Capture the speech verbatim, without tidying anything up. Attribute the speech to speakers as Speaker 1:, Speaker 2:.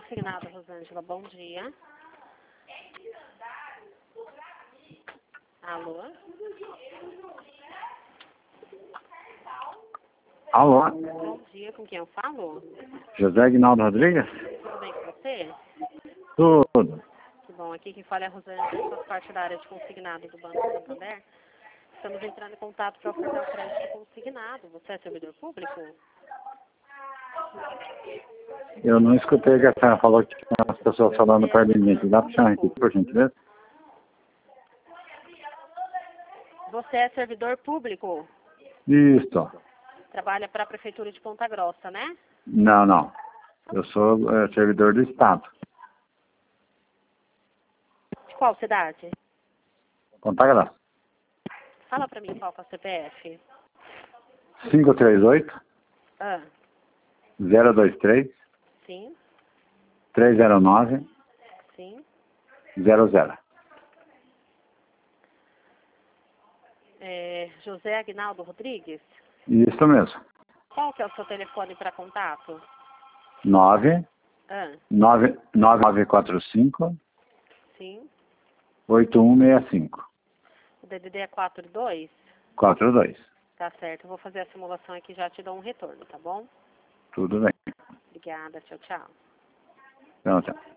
Speaker 1: Consignado, Rosângela, bom dia. Alô?
Speaker 2: Alô?
Speaker 1: Bom dia, com quem eu falo?
Speaker 2: José Aguinaldo Rodrigues?
Speaker 1: Tudo bem com você?
Speaker 2: Tudo.
Speaker 1: Que bom, aqui quem fala é a Rosângela, faço parte da área de consignado do Banco Santander. Estamos entrando em contato para ofertar o crédito consignado. Você é servidor público?
Speaker 2: Eu não escutei o que a senhora falou, que tinha umas pessoas falando perto de mim. Dá para senhora repetir, por gentileza?
Speaker 1: Você é servidor público?
Speaker 2: Isso.
Speaker 1: Trabalha para a Prefeitura de Ponta Grossa, né?
Speaker 2: Não, não. Eu sou é, servidor do Estado.
Speaker 1: De qual cidade?
Speaker 2: Ponta Grossa.
Speaker 1: Fala para mim qual que é o C P F.
Speaker 2: cinco três oito,
Speaker 1: Ah,
Speaker 2: zero dois três,
Speaker 1: sim,
Speaker 2: três zero nove,
Speaker 1: sim.
Speaker 2: zero zero.
Speaker 1: É, José Aguinaldo Rodrigues?
Speaker 2: Isso mesmo.
Speaker 1: Qual que é o seu telefone para contato?
Speaker 2: nove
Speaker 1: Ah,
Speaker 2: nove nove quatro cinco,
Speaker 1: sim.
Speaker 2: oito um seis cinco.
Speaker 1: O D D D é quatro dois?
Speaker 2: quatro dois.
Speaker 1: Tá certo, eu vou fazer a simulação aqui e já te dou um retorno, tá bom?
Speaker 2: Tudo bem.
Speaker 1: Obrigada, tchau, tchau.
Speaker 2: Então, tchau.